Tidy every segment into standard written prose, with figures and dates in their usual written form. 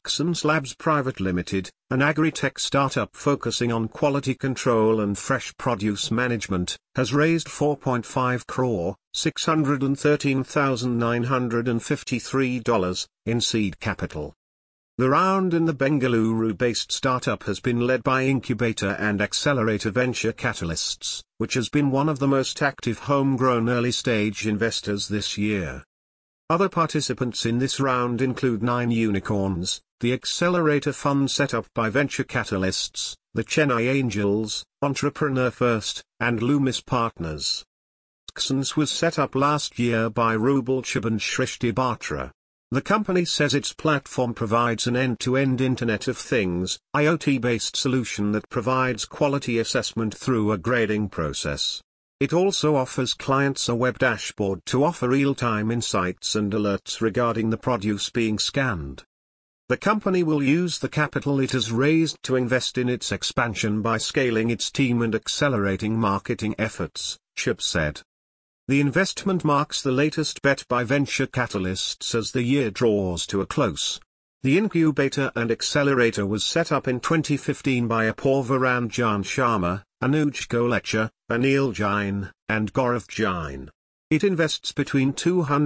Xens Labs Private Limited, an agri-tech startup focusing on quality control and fresh produce management, has raised 4.5 crore, $613,953 in seed capital. The round in the Bengaluru-based startup has been led by Incubator and Accelerator Venture Catalysts, which has been one of the most active homegrown early-stage investors this year. Other participants in this round include 9 unicorns, the Accelerator Fund set up by Venture Catalysts, the Chennai Angels, Entrepreneur First, and Loomis Partners. Xens was set up last year by Rubal Chib and Shrishti Batra. The company says its platform provides an end-to-end Internet of Things, IoT-based solution that provides quality assessment through a grading process. It also offers clients a web dashboard to offer real-time insights and alerts regarding the produce being scanned. The company will use the capital it has raised to invest in its expansion by scaling its team and accelerating marketing efforts, Chib said. The investment marks the latest bet by Venture Catalysts as the year draws to a close. The Incubator and Accelerator was set up in 2015 by Apoorva Ranjan Sharma, Anuj Kolecha, Anil Jain, and Gaurav Jain. It invests between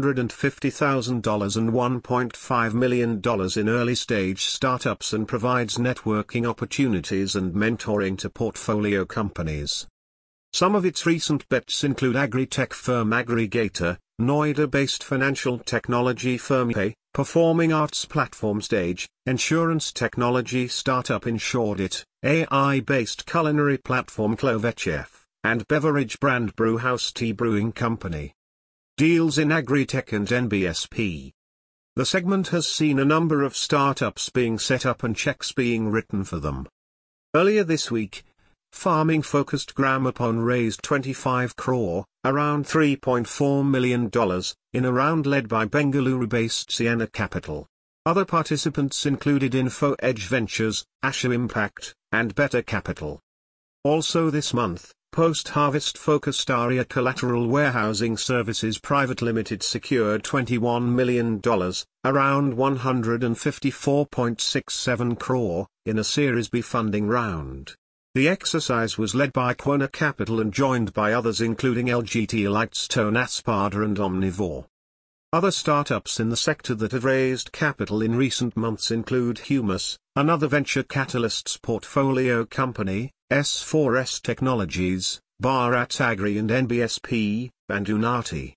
$250,000 and $1.5 million in early-stage startups and provides networking opportunities and mentoring to portfolio companies. Some of its recent bets include agri-tech firm Aggregator, Noida-based financial technology firm Pay, performing arts platform Stage, insurance technology startup Insuredit, AI-based culinary platform Clovechef, and beverage brand Brewhouse Tea Brewing Company. Deals in agri-tech and NBSP. The segment has seen a number of startups being set up and checks being written for them. Earlier this week, farming-focused Grammopon raised 25 crore, around $3.4 million, in a round led by Bengaluru-based Sienna Capital. Other participants included Info Edge Ventures, Asher Impact, and Better Capital. Also this month, post-harvest focused Aria Collateral Warehousing Services Private Limited secured $21 million, around $154.67 crore, in a Series B funding round. The exercise was led by Quona Capital and joined by others including LGT Lightstone Aspada and Omnivore. Other startups in the sector that have raised capital in recent months include Humus, another Venture Catalysts portfolio company, S4S Technologies, Bharat Agri and NBSP, and Unati.